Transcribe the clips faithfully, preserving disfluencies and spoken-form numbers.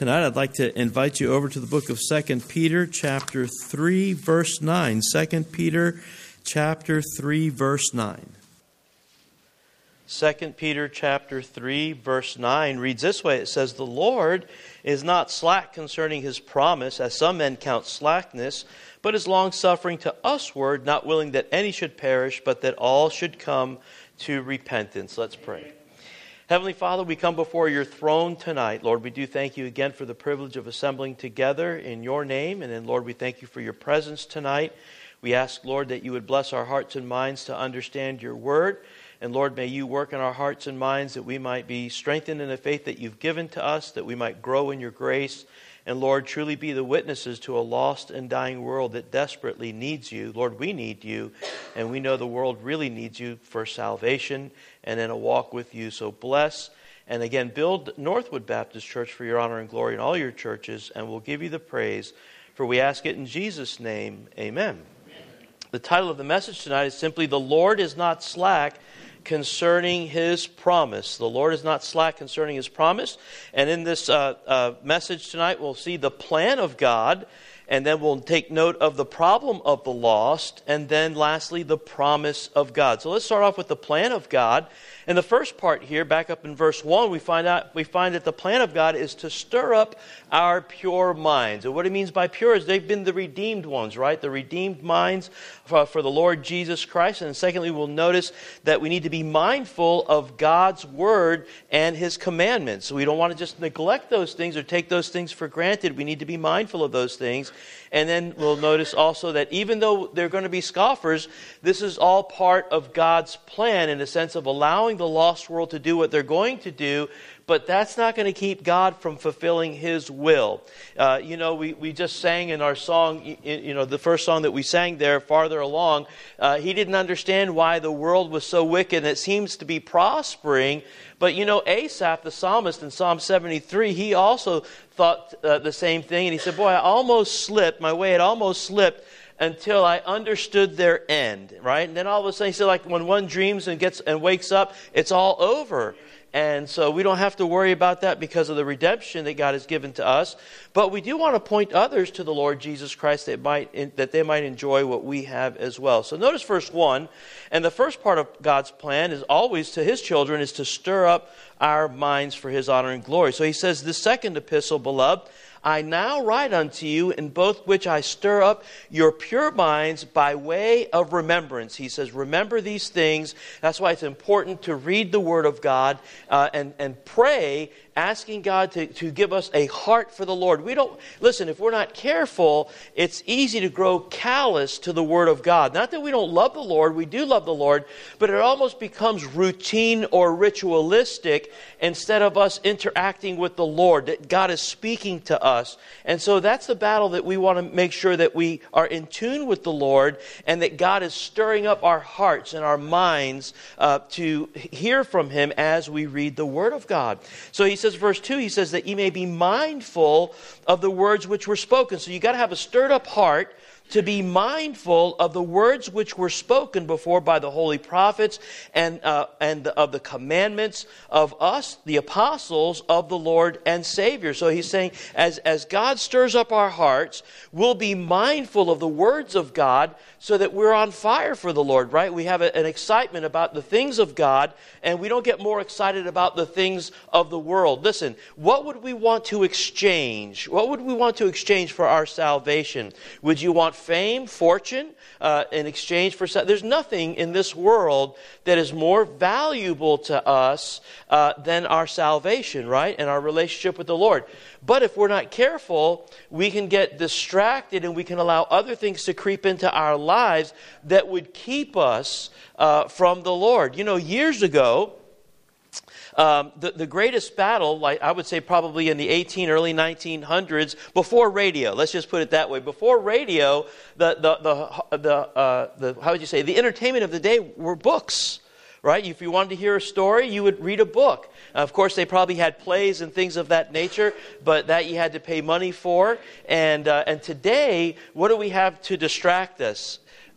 tonight, I'd like to invite you over to the book of Second Peter, chapter three, verse nine. Second Peter, chapter three, verse nine. Second Peter, chapter three, verse nine reads this way. It says, "The Lord is not slack concerning his promise, as some men count slackness, but is long-suffering to usward, not willing that any should perish, but that all should come to repentance." Let's pray. Heavenly Father, we come before your throne tonight. Lord, we do thank you again for the privilege of assembling together in your name. And then, Lord, we thank you for your presence tonight. We ask, Lord, that you would bless our hearts and minds to understand your word. And Lord, may you work in our hearts and minds that we might be strengthened in the faith that you've given to us, that we might grow in your grace. And Lord, truly be the witnesses to a lost and dying world that desperately needs you. Lord, we need you, and we know the world really needs you for salvation and in a walk with you. So bless and again build Northwood Baptist Church for your honor and glory in all your churches, and we'll give you the praise. For we ask it in Jesus' name, amen. The title of the message tonight is simply, "The Lord is not slack concerning his promise." The Lord is not slack concerning his promise. And in this uh, uh, message tonight, we'll see the plan of God, and then we'll take note of the problem of the lost, and then lastly, the promise of God. So let's start off with the plan of God. In the first part here, back up in verse one, we find out we find that the plan of God is to stir up our pure minds. And what it means by pure is they've been the redeemed ones, right? The redeemed minds for, for the Lord Jesus Christ. And secondly, we'll notice that we need to be mindful of God's word and his commandments. So we don't want to just neglect those things or take those things for granted. We need to be mindful of those things. And then we'll notice also that even though they're going to be scoffers, this is all part of God's plan in the sense of allowing the lost world to do what they're going to do, but that's not going to keep God from fulfilling his will. Uh, you know, we, we just sang in our song, you know, the first song that we sang there, Farther Along, uh, he didn't understand why the world was so wicked and it seems to be prospering. But, you know, Asaph, the psalmist in Psalm seventy-three, he also thought uh, the same thing. And he said, boy, I almost slipped, my way had almost slipped until I understood their end, right? And then all of a sudden, he said, like when one dreams and gets and wakes up, it's all over. And so we don't have to worry about that because of the redemption that God has given to us. But we do want to point others to the Lord Jesus Christ that might that they might enjoy what we have as well. So notice verse one. And the first part of God's plan is always to his children is to stir up our minds for his honor and glory. So he says, "The second epistle, beloved, I now write unto you, in both which I stir up your pure minds by way of remembrance." He says, remember these things. That's why it's important to read the Word of God uh, and, and pray, asking God to, to give us a heart for the Lord. We don't, listen, if we're not careful, it's easy to grow callous to the Word of God. Not that we don't love the Lord, we do love the Lord, but it almost becomes routine or ritualistic instead of us interacting with the Lord, that God is speaking to us. And so that's the battle that we want to make sure that we are in tune with the Lord and that God is stirring up our hearts and our minds uh, to hear from him as we read the Word of God. So he says, verse two, he says that ye may be mindful of the words which were spoken. So you got to have a stirred up heart to be mindful of the words which were spoken before by the holy prophets and uh, and of the commandments of us, the apostles of the Lord and Savior. So he's saying, as, as God stirs up our hearts, we'll be mindful of the words of God so that we're on fire for the Lord, right? We have a, an excitement about the things of God, and we don't get more excited about the things of the world. Listen, what would we want to exchange? What would we want to exchange for our salvation? Would you want fame, fortune, uh, in exchange for... There's nothing in this world that is more valuable to us uh, than our salvation, right? And our relationship with the Lord. But if we're not careful, we can get distracted and we can allow other things to creep into our lives that would keep us uh, from the Lord. You know, years ago, Um, the, the greatest battle, like I would say probably in the eighteen, early nineteen hundreds, before radio, let's just put it that way. Before radio, the, the, the, the, uh, the how would you say, the entertainment of the day were books, right? If you wanted to hear a story, you would read a book. Uh, of course, they probably had plays and things of that nature, but that you had to pay money for. And, uh, and today, what do we have to distract us?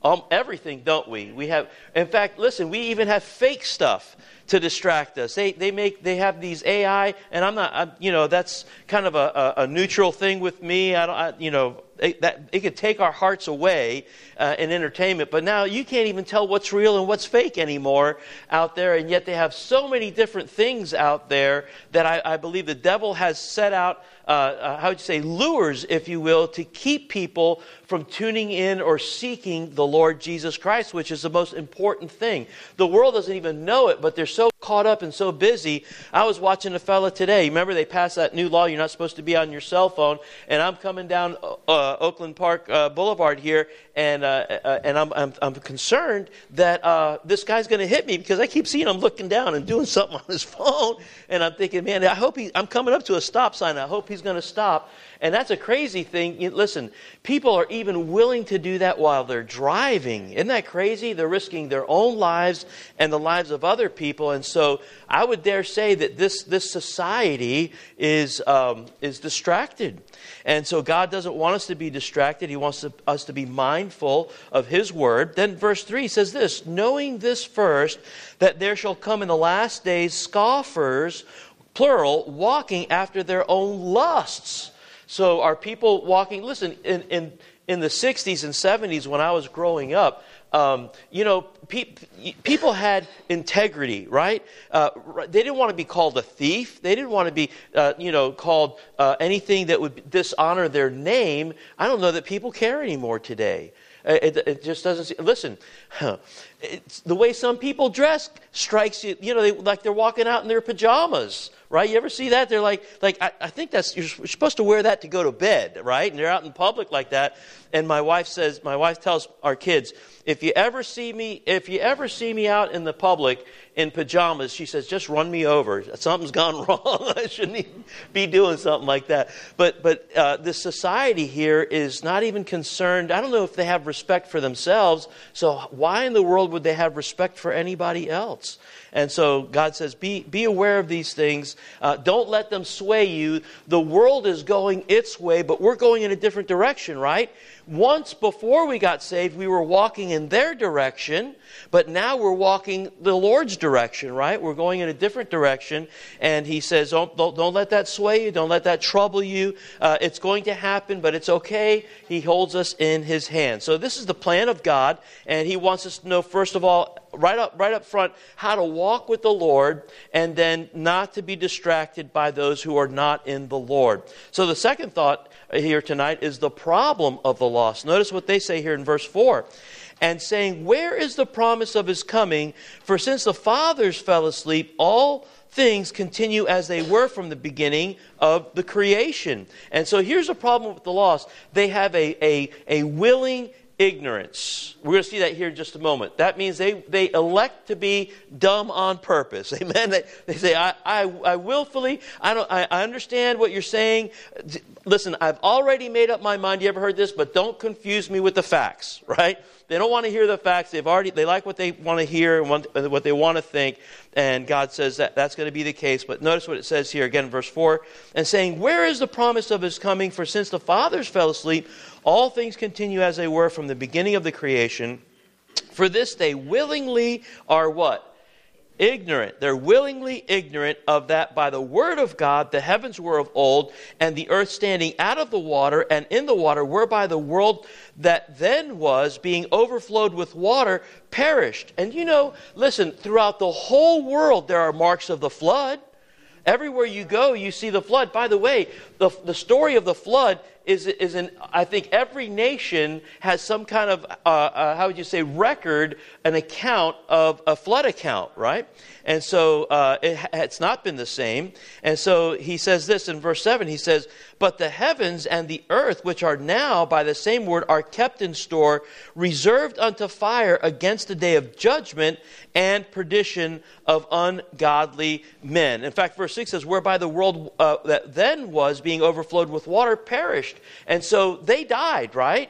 um, everything, don't we? We have, in fact, listen, we even have fake stuff to distract us. They they make they have these A I, and I'm not, I, you know, that's kind of a, a, a neutral thing with me. I don't, I, you know, it, that it could take our hearts away uh, in entertainment. But now you can't even tell what's real and what's fake anymore out there, and yet they have so many different things out there that I, I believe the devil has set out. Uh, uh, how would you say, lures, if you will, to keep people from tuning in or seeking the Lord Jesus Christ, which is the most important thing. The world doesn't even know it, but they're so caught up and so busy. I was watching a fella today. Remember, they passed that new law, you're not supposed to be on your cell phone, and I'm coming down uh, Oakland Park uh, Boulevard here, and uh, uh, and I'm, I'm I'm concerned that uh, this guy's going to hit me because I keep seeing him looking down and doing something on his phone, and I'm thinking, man, I hope he. I'm coming up to a stop sign. I hope he's going to stop. And that's a crazy thing. You, listen, people are even willing to do that while they're driving. Isn't that crazy? They're risking their own lives and the lives of other people. And so I would dare say that this this society is um, is distracted. And so God doesn't want us to be distracted. He wants to, us to be mindful of His Word. Then verse three says this, knowing this first, that there shall come in the last days scoffers, plural, walking after their own lusts. So are people walking, listen, in, in, in the sixties and seventies when I was growing up, um, you know, pe- people had integrity, right? Uh, they didn't want to be called a thief. They didn't want to be, uh, you know, called uh, anything that would dishonor their name. I don't know that people care anymore today. It, it just doesn't seem, listen, huh, it's the way some people dress strikes you, you know, they, like they're walking out in their pajamas, right? You ever see that? They're like, like I, I think that's, you're supposed to wear that to go to bed, right? And they're out in public like that. And my wife says, my wife tells our kids, if you ever see me, if you ever see me out in the public in pajamas, she says, just run me over. Something's gone wrong. I shouldn't even be doing something like that. But but uh, this society here is not even concerned. I don't know if they have respect for themselves. So why in the world would they have respect for anybody else? And so God says, be, be aware of these things. Uh, don't let them sway you. The world is going its way, but we're going in a different direction, right? Once before we got saved, we were walking in their direction, but now we're walking the Lord's direction, right? We're going in a different direction. And He says, don't, don't, don't let that sway you. Don't let that trouble you. Uh, it's going to happen, but it's okay. He holds us in His hand. So this is the plan of God, and He wants us to know, first of all, right up, right up front, how to walk with the Lord, and then not to be distracted by those who are not in the Lord. So the second thought here tonight is the problem of the lost. Notice what they say here in verse four. And saying, where is the promise of His coming? For since the fathers fell asleep, all things continue as they were from the beginning of the creation. And so here's a problem with the lost. They have a, a, a willing ignorance. We're going to see that here in just a moment. That means they, they elect to be dumb on purpose. Amen. They, they say, I, I, I willfully, I don't, I, I understand what you're saying. Listen, I've already made up my mind. You ever heard this? But don't confuse me with the facts, right? They don't want to hear the facts. They've already, they like what they want to hear and want, what they want to think. And God says that that's going to be the case. But notice what it says here again in verse four. And saying, where is the promise of His coming? For since the fathers fell asleep, all things continue as they were from the beginning of the creation. For this they willingly are what? Ignorant. They're willingly ignorant of that by the word of God the heavens were of old, and the earth standing out of the water and in the water, whereby the world that then was, being overflowed with water, perished. And you know, listen, throughout the whole world there are marks of the flood. Everywhere you go, you see the flood. By the way, the, the story of the flood is, is in, I think every nation has some kind of, uh, uh, how would you say, record, an account of a flood account, right? And so uh, it, it's not been the same. And so he says this in verse seven. He says, but the heavens and the earth, which are now by the same word, are kept in store, reserved unto fire against the day of judgment and perdition of ungodly men. In fact, verse six says, whereby the world uh, that then was, being overflowed with water, perished. And so they died, right?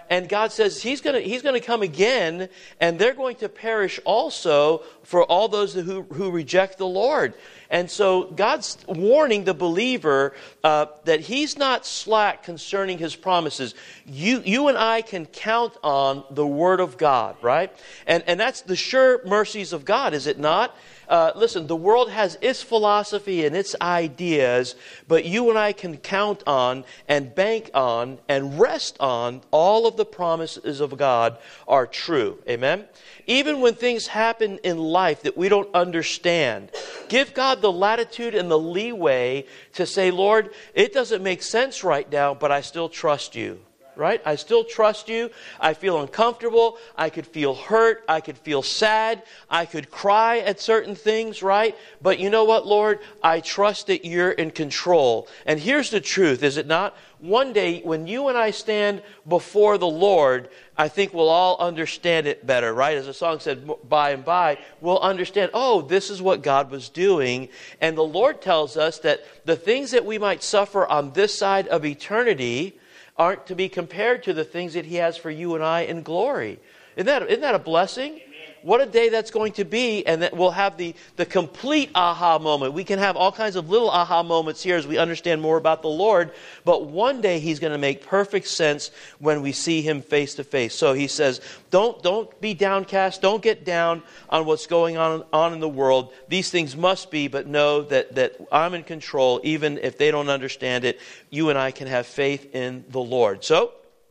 and God says He's going to He's going to come again, and they're going to perish also for all those who who reject the Lord. And so God's warning the believer uh, that He's not slack concerning His promises. You you and I can count on the Word of God, right? And and that's the sure mercies of God, is it not? Uh, listen, the world has its philosophy and its ideas, but you and I can count on and bank on and rest on all of the promises of God are true. Amen? Even when things happen in life that we don't understand, give God the latitude and the leeway to say, Lord, it doesn't make sense right now, but I still trust you. Right? I still trust you. I feel uncomfortable. I could feel hurt. I could feel sad. I could cry at certain things, right? But you know what, Lord? I trust that you're in control. And here's the truth, is it not? One day, when you and I stand before the Lord, I think we'll all understand it better, right? As the song said, by and by, we'll understand, oh, this is what God was doing. And the Lord tells us that the things that we might suffer on this side of eternity aren't to be compared to the things that He has for you and I in glory. Isn't that, isn't that a blessing? Amen. What a day that's going to be, and that we'll have the, the complete aha moment. We can have all kinds of little aha moments here as we understand more about the Lord, but one day He's going to make perfect sense when we see Him face to face. So He says, don't, don't be downcast, don't get down on what's going on, on in the world. These things must be, but know that, that I'm in control, even if they don't understand it. You and I can have faith in the Lord. So,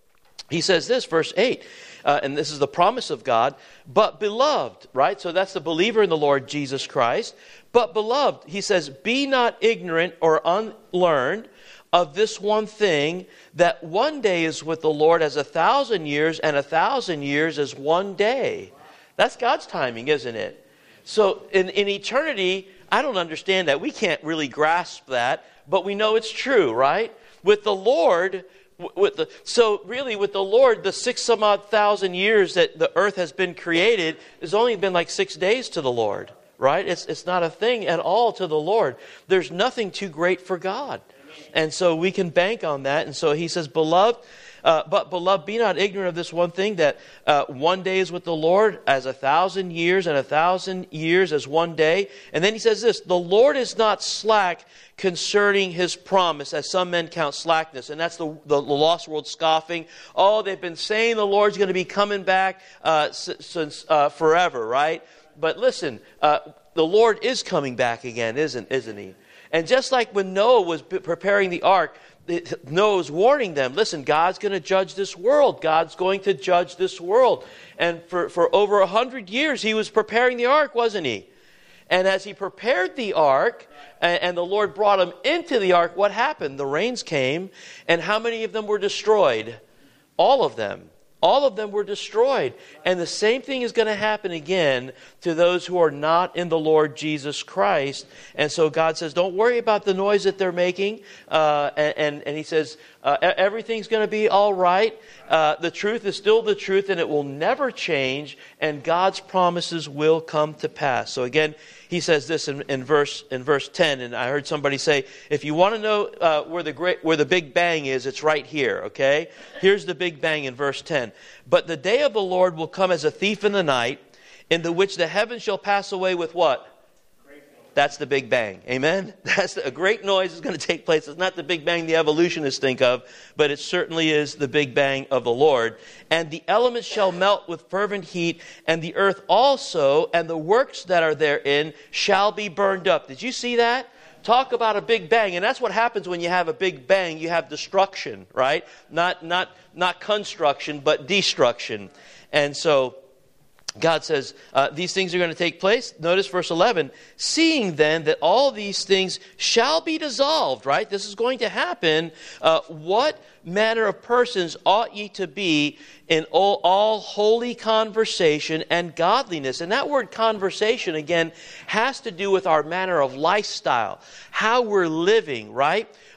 He says this, verse eight, uh, and this is the promise of God, but beloved, right? So that's the believer in the Lord Jesus Christ. But beloved, He says, be not ignorant or unlearned of this one thing, that one day is with the Lord as a thousand years, and a thousand years as one day. That's God's timing, isn't it? So in, in eternity, I don't understand that. We can't really grasp that, but we know it's true, right? With the Lord, with the so really with the Lord, the six some odd thousand years that the earth has been created has only been like six days to the Lord, right? It's it's not a thing at all to the Lord. There's nothing too great for God. And so we can bank on that. And so He says, beloved, uh, but beloved, be not ignorant of this one thing, that uh, one day is with the Lord as a thousand years, and a thousand years as one day. And then He says this, the Lord is not slack concerning His promise, as some men count slackness. And that's the, the, the lost world scoffing. Oh, they've been saying the Lord's going to be coming back uh, since uh, forever, right? But listen, uh, the Lord is coming back again, isn't, isn't He? And just like when Noah was preparing the ark, Noah was warning them, listen, God's going to judge this world. God's going to judge this world. And for, for over a hundred years, he was preparing the ark, wasn't he? And as he prepared the ark, and, and the Lord brought him into the ark, what happened? The rains came, and how many of them were destroyed? All of them. All of them were destroyed. And the same thing is going to happen again to those who are not in the Lord Jesus Christ. And so God says, don't worry about the noise that they're making. Uh, and, and, and He says, uh, everything's going to be all right. Uh, the truth is still the truth, and it will never change. And God's promises will come to pass. So again, He says this in, in verse in verse ten, and I heard somebody say, if you want to know uh, where the great where the Big Bang is, it's right here. Okay, here's the Big Bang in verse ten. But the day of the Lord will come as a thief in the night, in the which the heavens shall pass away with what? That's the Big Bang. Amen? That's the, a great noise is going to take place. It's not the Big Bang the evolutionists think of, but it certainly is the Big Bang of the Lord. And the elements shall melt with fervent heat, and the earth also, and the works that are therein shall be burned up. Did you see that? Talk about a Big Bang. And that's what happens when you have a Big Bang. You have destruction, right? Not, not, not construction, but destruction. And so God says, uh, these things are going to take place. Notice verse eleven. Seeing then that all these things shall be dissolved, right? This is going to happen. Uh, what manner of persons ought ye to be in all, all holy conversation and godliness? And that word conversation, again, has to do with our manner of lifestyle, how we're living, right?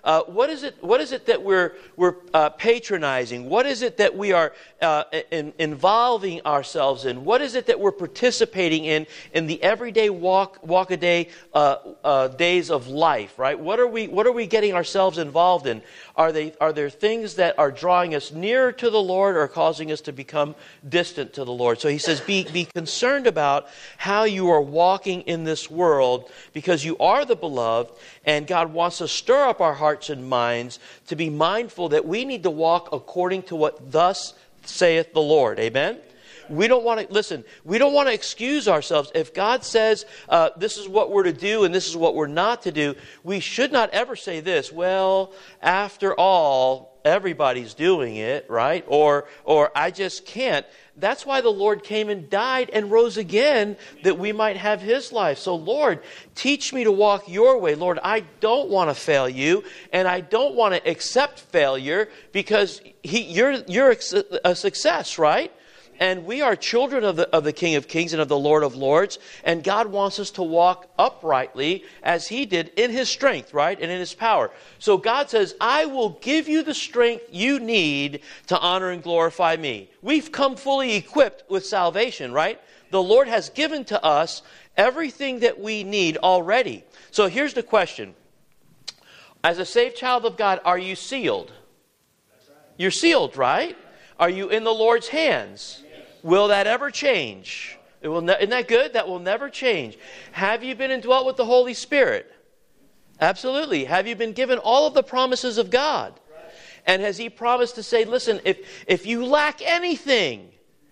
Uh, what is it? What is it that we're we're uh, patronizing? What is it that we are uh, in, involving ourselves in? What is it that we're participating in in the everyday walk walk a day uh, uh, days of life? Right? What are we What are we getting ourselves involved in? Are they are there things that are drawing us nearer to the Lord or causing us to become distant to the Lord? So he says, be be concerned about how you are walking in this world, because you are the beloved, and God wants to stir up our hearts and minds to be mindful that we need to walk according to what thus saith the Lord. Amen? We don't want to, listen, we don't want to excuse ourselves. If God says uh, this is what we're to do and this is what we're not to do, we should not ever say this, well, after all, everybody's doing it, right? Or, or I just can't. That's why the Lord came and died and rose again, that we might have His life. So Lord, teach me to walk your way. Lord, I don't want to fail you, and I don't want to accept failure, because he, you're, you're a success, right? And we are children of the, of the King of Kings and of the Lord of Lords. And God wants us to walk uprightly as He did in His strength, right? And in His power. So God says, I will give you the strength you need to honor and glorify me. We've come fully equipped with salvation, right? The Lord has given to us everything that we need already. So here's the question. As a saved child of God, are you sealed? That's right. You're sealed, right? Are you in the Lord's hands? Will that ever change? It will ne- isn't that good? That will never change. Have you been indwelt with the Holy Spirit? Absolutely. Have you been given all of the promises of God? And has He promised to say, listen, if, if you lack anything,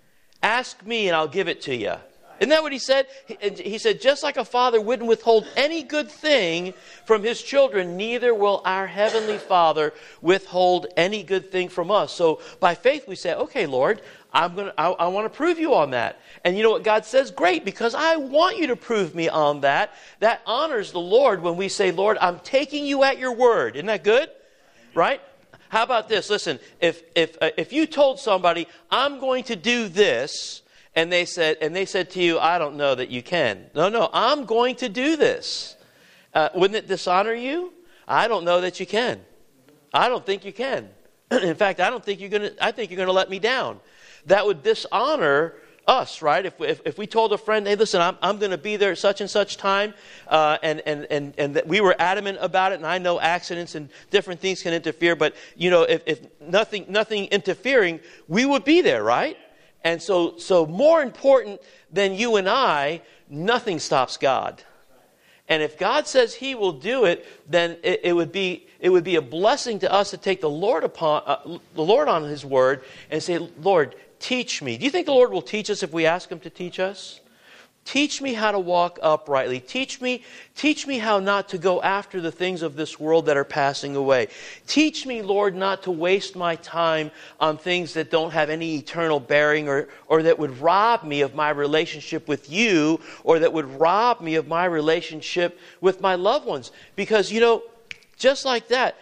ask me and I'll give it to you. Isn't that what He said? He, he said, just like a father wouldn't withhold any good thing from his children, neither will our Heavenly Father withhold any good thing from us. So by faith we say, okay, Lord, I'm gonna, I, I want to prove you on that. And you know what God says? Great, because I want you to prove me on that. That honors the Lord when we say, Lord, I'm taking you at your word. Isn't that good? Right? How about this? Listen, if if uh, if you told somebody, I'm going to do this, and they said, and they said to you, I don't know that you can. No, no, I'm going to do this. Uh, wouldn't it dishonor you? I don't know that you can. I don't think you can. In fact, I don't think you're going to, I think you're going to let me down. That would dishonor us, right? If we, if, if we told a friend, hey, listen, I'm, I'm going to be there at such and such time, uh, and, and, and, and that we were adamant about it, and I know accidents and different things can interfere, but, you know, if, if nothing, nothing interfering, we would be there, right? And so, so more important than you and I, nothing stops God. And if God says He will do it, then it, it would be it would be a blessing to us to take the Lord upon uh, the Lord on His word and say, Lord, teach me. Do you think the Lord will teach us if we ask Him to teach us? Teach me how to walk uprightly. Teach me, teach me how not to go after the things of this world that are passing away. Teach me, Lord, not to waste my time on things that don't have any eternal bearing, or, or that would rob me of my relationship with you, or that would rob me of my relationship with my loved ones. Because, you know, just like that,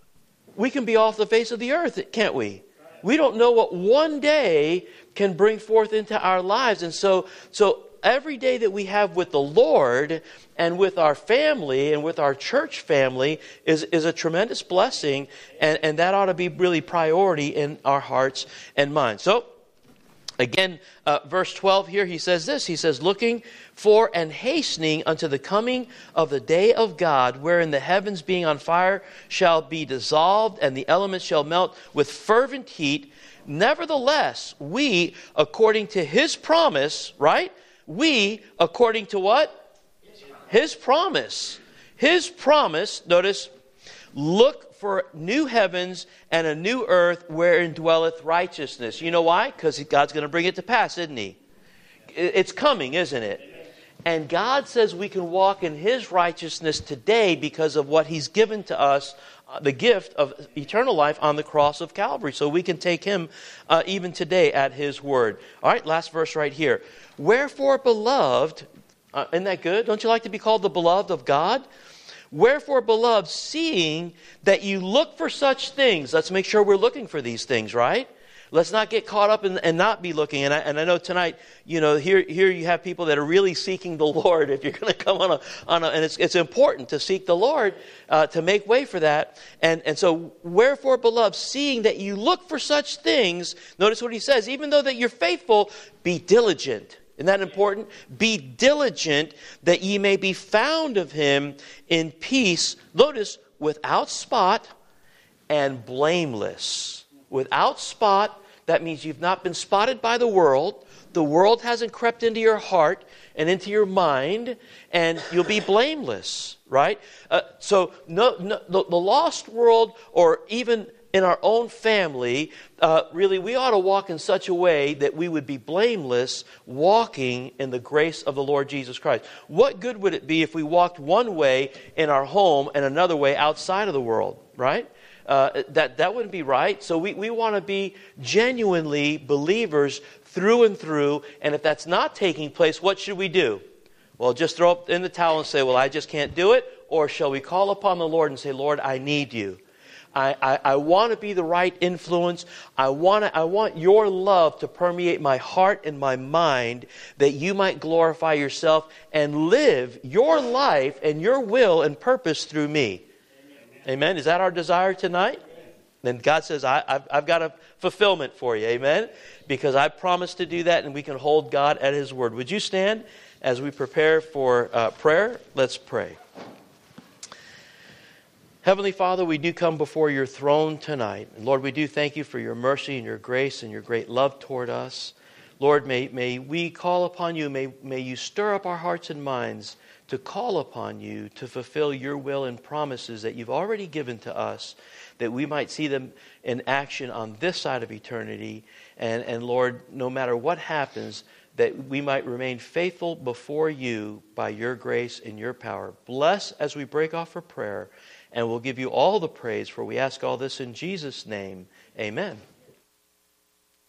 we can be off the face of the earth, can't we? We don't know what one day can bring forth into our lives. And so, so every day that we have with the Lord and with our family and with our church family is, is a tremendous blessing. And, and that ought to be really priority in our hearts and minds. So, again, uh, verse twelve here, he says this. He says, looking for and hastening unto the coming of the day of God, wherein the heavens being on fire shall be dissolved, and the elements shall melt with fervent heat. Nevertheless, we, according to His promise, right? We, according to what? His promise. His promise, notice, look for new heavens and a new earth wherein dwelleth righteousness. You know why? Because God's going to bring it to pass, isn't He? It's coming, isn't it? And God says we can walk in His righteousness today because of what He's given to us, uh, the gift of eternal life on the cross of Calvary. So we can take Him uh, even today at His word. All right, last verse right here. Wherefore, beloved, uh, isn't that good? Don't you like to be called the beloved of God? Wherefore, beloved, seeing that you look for such things, let's make sure we're looking for these things, right? Let's not get caught up in, and not be looking. And I, and I know tonight, you know, here here you have people that are really seeking the Lord. If you're going to come on a, on a, and it's it's important to seek the Lord, uh, to make way for that. And, and so, wherefore, beloved, seeing that you look for such things, notice what he says, even though that you're faithful, be diligent. Isn't that important? Be diligent that ye may be found of him in peace. Notice, without spot and blameless. Without spot, that means you've not been spotted by the world. The world hasn't crept into your heart and into your mind, and you'll be blameless, right? Uh, so no, no, the, the lost world, or even in our own family, uh, really, we ought to walk in such a way that we would be blameless, walking in the grace of the Lord Jesus Christ. What good would it be if we walked one way in our home and another way outside of the world, right? Uh, that, that wouldn't be right. So we, we want to be genuinely believers through and through. And if that's not taking place, what should we do? Well, just throw up in the towel and say, well, I just can't do it. Or shall we call upon the Lord and say, Lord, I need you. I, I, I want to be the right influence. I want to, I want your love to permeate my heart and my mind, that you might glorify yourself and live your life and your will and purpose through me. Amen. Amen. Is that our desire tonight? Amen. Then God says, I, I've, I've got a fulfillment for you. Amen. Because I promised to do that, and we can hold God at his word. Would you stand as we prepare for uh, prayer? Let's pray. Heavenly Father, we do come before your throne tonight. And Lord, we do thank you for your mercy and your grace and your great love toward us. Lord, may, may we call upon you. May, may you stir up our hearts and minds to call upon you to fulfill your will and promises that you've already given to us, that we might see them in action on this side of eternity. And, and Lord, no matter what happens, that we might remain faithful before you by your grace and your power. Bless as we break off for prayer. And we'll give you all the praise, for we ask all this in Jesus' name. Amen.